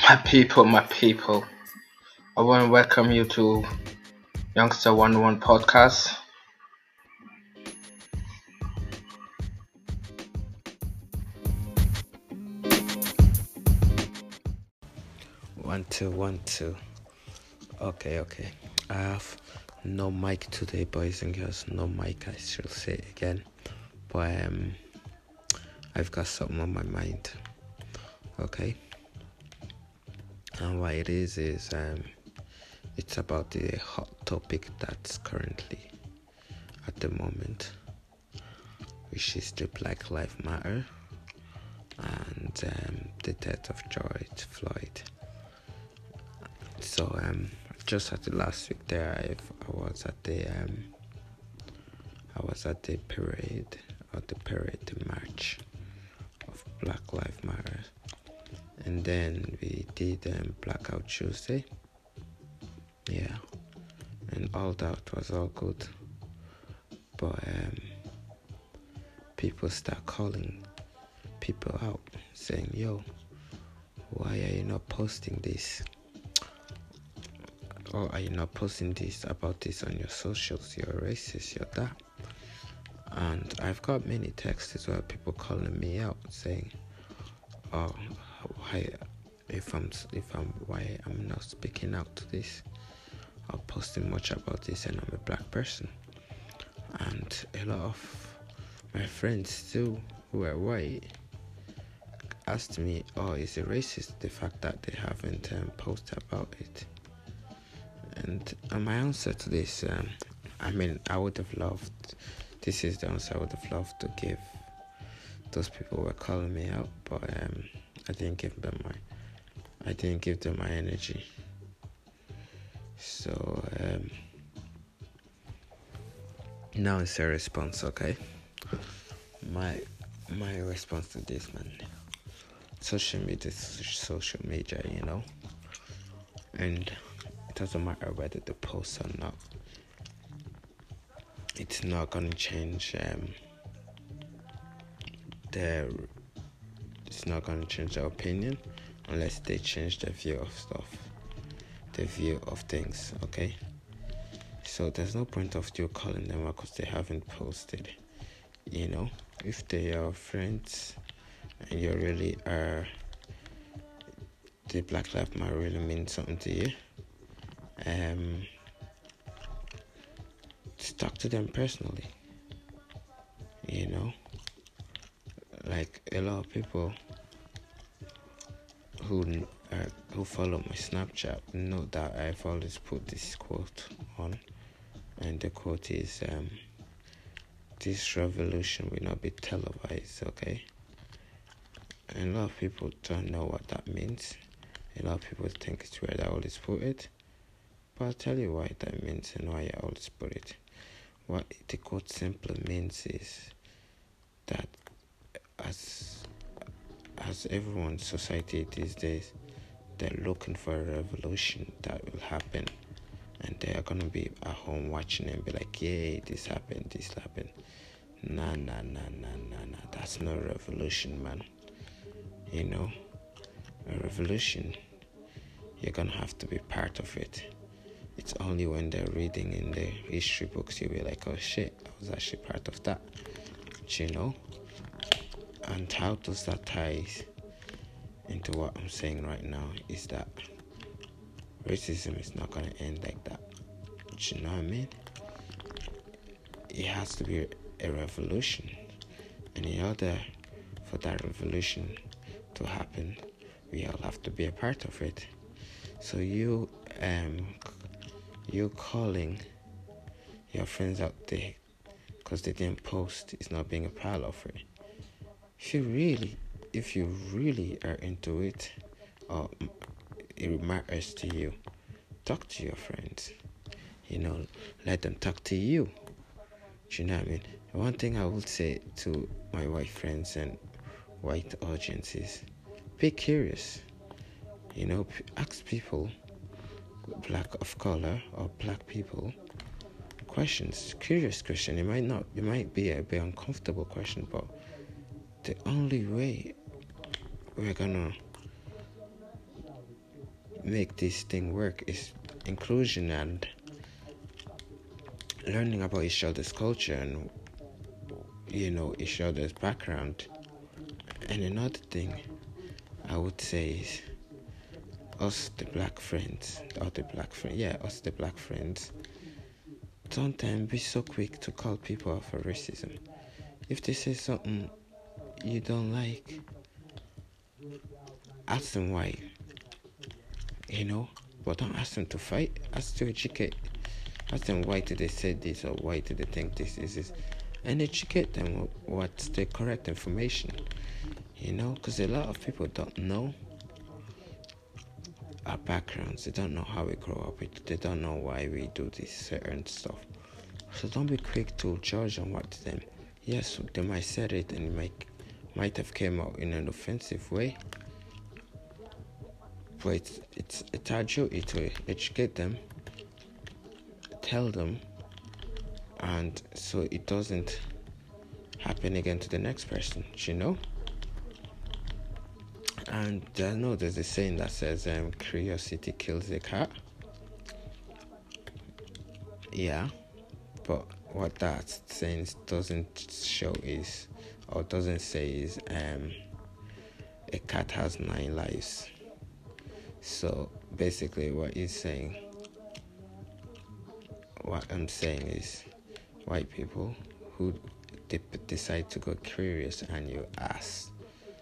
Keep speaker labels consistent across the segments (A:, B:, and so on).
A: My people, I want to welcome you to Youngster 101 podcast.
B: One, two, one, two. Okay. I have no mic today, boys and girls. No mic, I should say again. But I've got something on my mind. Okay. And what it is it's about the hot topic that's currently at the moment, which is the Black Lives Matter and the death of George Floyd. So just at the last week there, I was at the parade, the march of Black Lives Matter, and then we did Blackout Tuesday. Yeah, and all that was all good, but people start calling people out, saying, "Yo, why are you not posting this? Or are you not posting this about this on your socials? You're racist, you're that." And I've got many texts as well, people calling me out saying, "Oh, why why I'm not speaking out to this or posting much about this, and I'm a black person." And a lot of my friends too, who are white, asked me, "Oh, is it racist the fact that they haven't posted about it?" And my answer to this, I would have loved. This is the answer I would have loved to give those people who were calling me out, but I didn't give them my energy. So now it's a response, okay? My response to this, man. Social media is social media, and it doesn't matter whether the post or not. It's not gonna change it's not gonna change their opinion unless they change their view of stuff, their view of things, okay? So there's no point of you calling them out because they haven't posted. If they are friends and you really are, the Black Lives Matter really means something to you, talk to them personally. Like a lot of people who follow my Snapchat know that I've always put this quote on, and the quote is, "This revolution will not be televised," okay? And a lot of people don't know what that means. A lot of people think it's where I always put it, but I'll tell you why that means and why I always put it. What the quote simply means is that as everyone's society these days, they're looking for a revolution that will happen, and they are gonna be at home watching and be like, "Yay, this happened." Nah. That's not a revolution, man. A revolution, you're gonna have to be part of it. It's only when they're reading in the history books you'll be like, "Oh shit, I was actually part of that." And how does that tie into what I'm saying right now is that racism is not going to end like that. Do you know what I mean? It has to be a revolution. And in order for that revolution to happen, we all have to be a part of it. So you calling your friends out there because they didn't post is not being a part of it. If you really are into it, or it matters to you, talk to your friends. Let them talk to you. Do you know what I mean? One thing I would say to my white friends and white audiences: be curious. Ask people, black of color or black people, questions. Curious question. It might be a bit uncomfortable question, but the only way we're gonna make this thing work is inclusion and learning about each other's culture and each other's background. And another thing I would say is us the black friends, us the black friends, don't be so quick to call people out for racism. If they say something you don't like, ask them why, but don't ask them to fight. Ask to educate. Ask them why did they say this or why did they think this is this, and educate them what's the correct information, because a lot of people don't know our backgrounds. They don't know how we grow up. They don't know why we do this certain stuff. So don't be quick to judge on what them. Yes, they might said it and it might have came out in an offensive way, but it's our duty to educate them, tell them, and so it doesn't happen again to the next person, And I know there's a saying that says curiosity kills the cat. Yeah, but what that saying doesn't say is a cat has 9 lives. So basically what I'm saying is white people who decide to go curious and you ask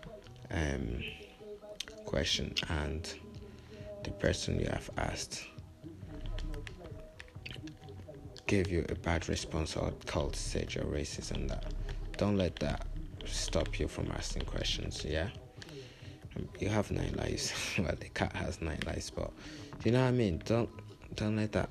B: question and the person you have asked gave you a bad response or said you're racist and that, don't let that stop you from asking questions. You have 9 lives. Well, the cat has 9 lives, but you know what I mean. Don't let that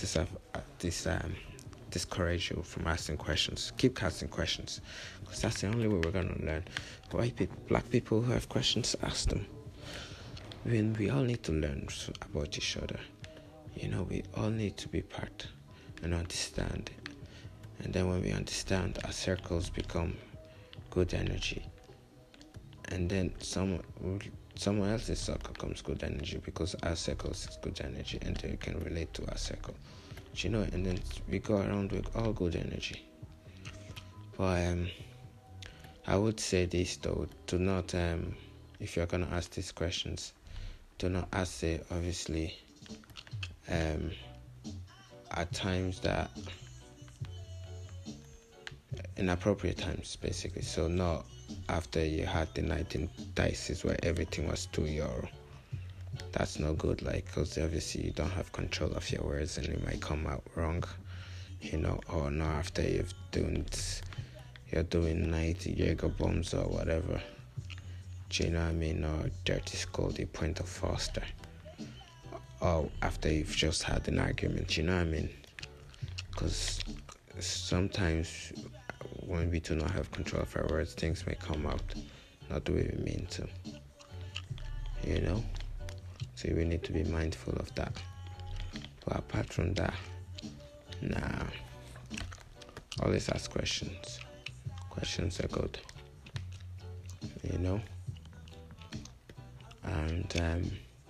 B: discourage you from asking questions. Keep asking questions, because that's the only way we're gonna learn. White people, black people who have questions, ask them. We all need to learn about each other. We all need to be part and understand. And then when we understand, our circles become good energy. And then someone else's circle comes good energy, because our circle is good energy, and they can relate to our circle. And then we go around with all good energy. But I would say this though: do not if you're gonna ask these questions, do not ask it obviously at times that inappropriate times, basically. So not after you had the 19 dices where everything was €2. That's no good, because obviously you don't have control of your words and it might come out wrong, or not after you're doing 90 Jaeger bombs or whatever, do you know what I mean, or Dirty Scoldy Point of Foster, or after you've just had an argument, you know what I mean, because sometimes when we do not have control of our words, things may come out not the way we mean to, so we need to be mindful of that. But apart from that, always ask questions. Questions are good, and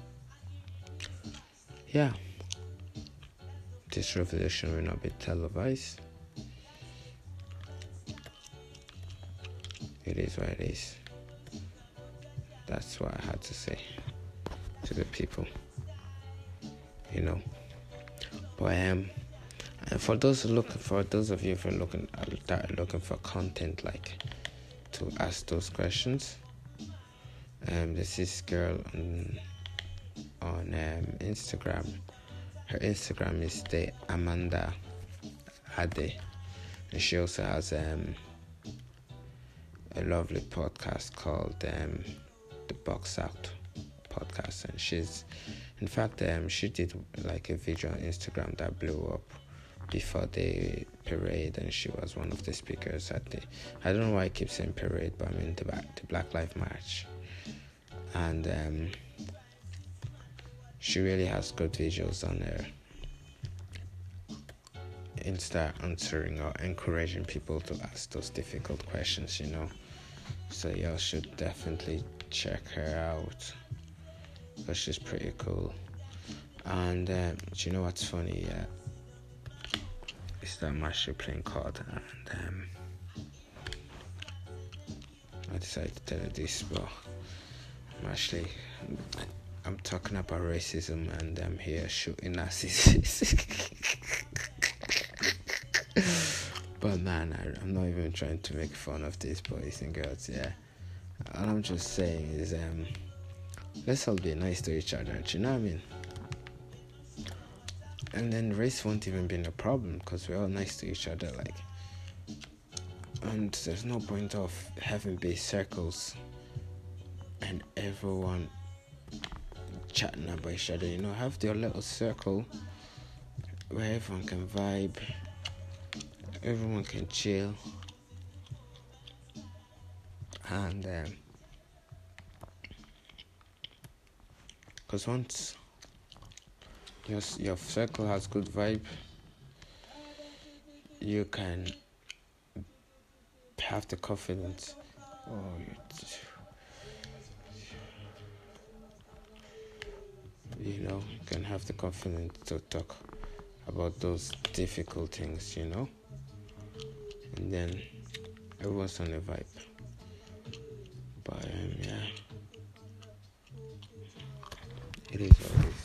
B: this revolution will not be televised. It is what it is. That's what I had to say to the people, But and for those of you who are looking for content to ask those questions, there's this girl on Instagram. Her Instagram is the Amanda Ade, and she also has a lovely podcast called The Box Out Podcast, and in fact she did a video on Instagram that blew up before the parade, and she was one of the speakers at I don't know why I keep saying parade, but I mean the Black Lives March, and she really has good visuals on her Insta, answering or encouraging people to ask those difficult questions, so y'all should definitely check her out, because she's pretty cool. And do you know what's funny? Is that I'm actually playing card, and I decided to tell you this, but I'm talking about racism, and I'm here shooting narcissists. But man, I'm not even trying to make fun of these boys and girls. Yeah, all I'm just saying is, let's all be nice to each other. Do you know what I mean? And then race won't even be a problem because we're all nice to each other, like. And there's no point of having big circles and everyone chatting about each other. You know, have your little circle where everyone can vibe, everyone can chill, and because once your circle has good vibe, you can have the confidence. You can have the confidence to talk about those difficult things, and then everyone's on a vibe. But yeah, it is what it is.